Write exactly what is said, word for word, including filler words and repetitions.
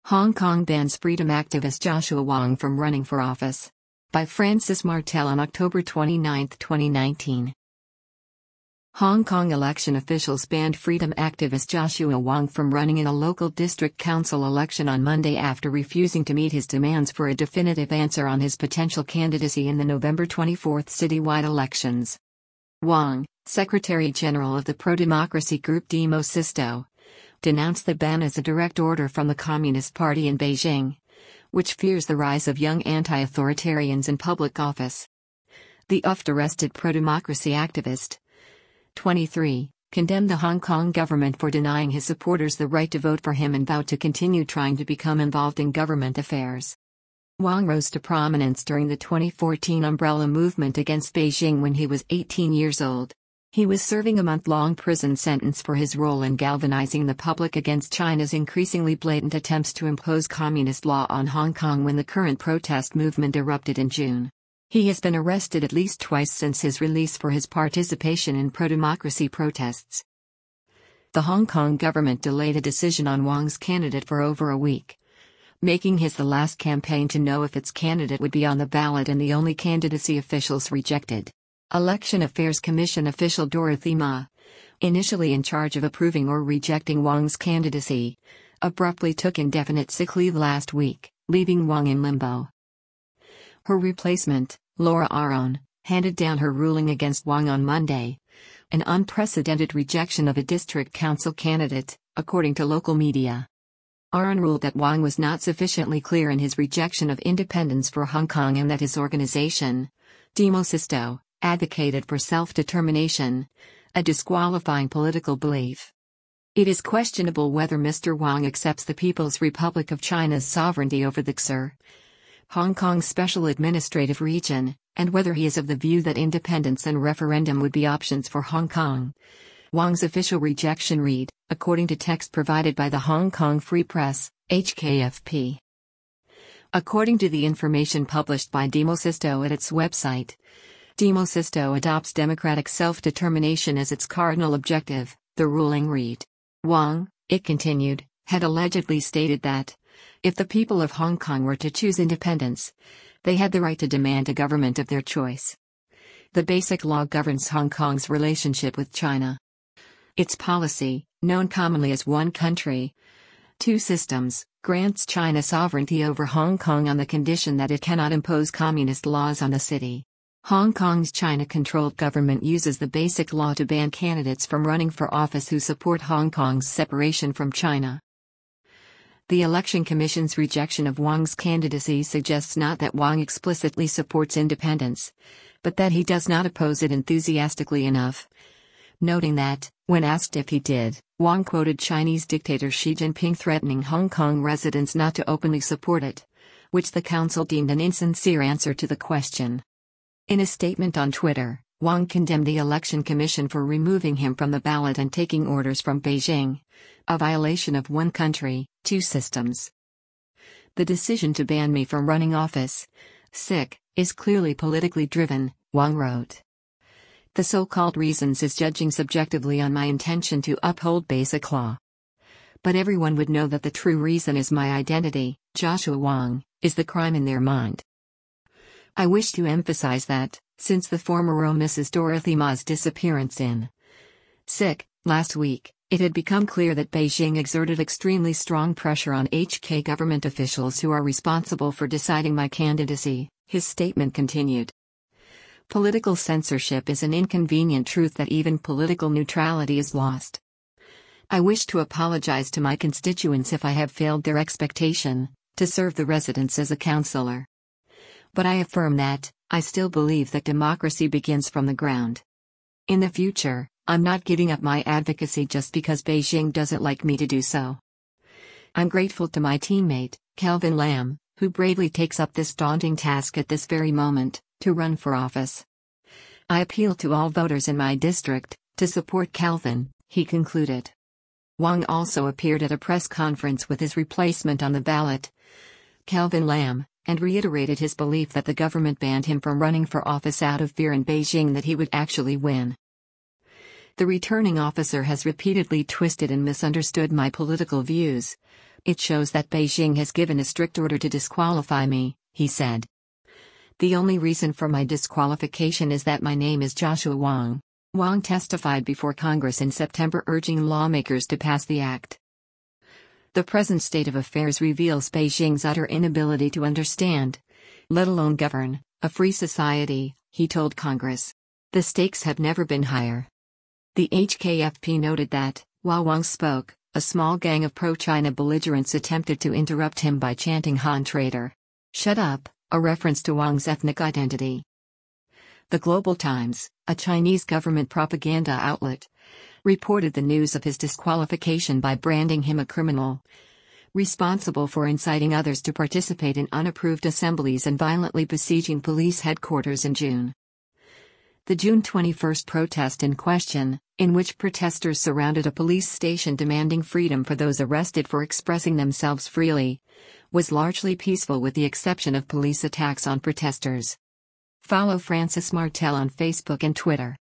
Hong Kong bans freedom activist Joshua Wong from running for office. By Francis Martel on October twenty-ninth, twenty nineteen. Hong Kong election officials banned freedom activist Joshua Wong from running in a local district council election on Monday after refusing to meet his demands for a definitive answer on his potential candidacy in the November twenty-fourth citywide elections. Wong, Secretary General of the pro-democracy group Demo Sisto, denounced the ban as a direct order from the Communist Party in Beijing, which fears the rise of young anti-authoritarians in public office. The oft-arrested pro-democracy activist, twenty-three, condemned the Hong Kong government for denying his supporters the right to vote for him and vowed to continue trying to become involved in government affairs. Wong rose to prominence during the twenty fourteen umbrella movement against Beijing when he was eighteen years old. He was serving a month-long prison sentence for his role in galvanizing the public against China's increasingly blatant attempts to impose communist law on Hong Kong when the current protest movement erupted in June. He has been arrested at least twice since his release for his participation in pro-democracy protests. The Hong Kong government delayed a decision on Wong's candidate for over a week, making his the last campaign to know if its candidate would be on the ballot and the only candidacy officials rejected. Election Affairs Commission official Dorothy Ma, initially in charge of approving or rejecting Wong's candidacy, abruptly took indefinite sick leave last week, leaving Wong in limbo. Her replacement, Laura Aron, handed down her ruling against Wong on Monday, an unprecedented rejection of a district council candidate, according to local media. Aron ruled that Wong was not sufficiently clear in his rejection of independence for Hong Kong and that his organization, Demo Sisto, advocated for self-determination, a disqualifying political belief. It is questionable whether Mister Wong accepts the People's Republic of China's sovereignty over the X R, Hong Kong's special administrative region, and whether he is of the view that independence and referendum would be options for Hong Kong. Wong's official rejection read, according to text provided by the Hong Kong Free Press, H K F P. According to the information published by Demo Sisto at its website, Demo Sisto adopts democratic self-determination as its cardinal objective, the ruling read. Wong, it continued, had allegedly stated that, if the people of Hong Kong were to choose independence, they had the right to demand a government of their choice. The Basic Law governs Hong Kong's relationship with China. Its policy, known commonly as one country, two systems, grants China sovereignty over Hong Kong on the condition that it cannot impose communist laws on the city. Hong Kong's China-controlled government uses the Basic Law to ban candidates from running for office who support Hong Kong's separation from China. The Election Commission's rejection of Wong's candidacy suggests not that Wong explicitly supports independence, but that he does not oppose it enthusiastically enough. Noting that, when asked if he did, Wong quoted Chinese dictator Xi Jinping threatening Hong Kong residents not to openly support it, which the council deemed an insincere answer to the question. In a statement on Twitter, Wong condemned the Election Commission for removing him from the ballot and taking orders from Beijing, a violation of one country, two systems. The decision to ban me from running office, sick, is clearly politically driven, Wong wrote. The so-called reasons is judging subjectively on my intention to uphold Basic Law. But everyone would know that the true reason is my identity, Joshua Wong, is the crime in their mind. I wish to emphasize that, since the former Missus Dorothy Ma's disappearance in sick last week, it had become clear that Beijing exerted extremely strong pressure on H K government officials who are responsible for deciding my candidacy, his statement continued. Political censorship is an inconvenient truth that even political neutrality is lost. I wish to apologize to my constituents if I have failed their expectation to serve the residents as a councillor. But I affirm that, I still believe that democracy begins from the ground. In the future, I'm not giving up my advocacy just because Beijing doesn't like me to do so. I'm grateful to my teammate, Kelvin Lam, who bravely takes up this daunting task at this very moment, to run for office. I appeal to all voters in my district to support Kelvin, he concluded. Wong also appeared at a press conference with his replacement on the ballot, Kelvin Lam, and reiterated his belief that the government banned him from running for office out of fear in Beijing that he would actually win. The returning officer has repeatedly twisted and misunderstood my political views, "It shows that Beijing has given a strict order to disqualify me," he said. "The only reason for my disqualification is that my name is Joshua Wong." Wong testified before Congress in September urging lawmakers to pass the act. The present state of affairs reveals Beijing's utter inability to understand, let alone govern, a free society, he told Congress. The stakes have never been higher. The H K F P noted that, while Wong spoke, a small gang of pro-China belligerents attempted to interrupt him by chanting "Han traitor. Shut up," a reference to Wong's ethnic identity. The Global Times, a Chinese government propaganda outlet, reported the news of his disqualification by branding him a criminal, responsible for inciting others to participate in unapproved assemblies and violently besieging police headquarters in June. The June twenty-first protest in question, in which protesters surrounded a police station demanding freedom for those arrested for expressing themselves freely, was largely peaceful with the exception of police attacks on protesters. Follow Francis Martel on Facebook and Twitter.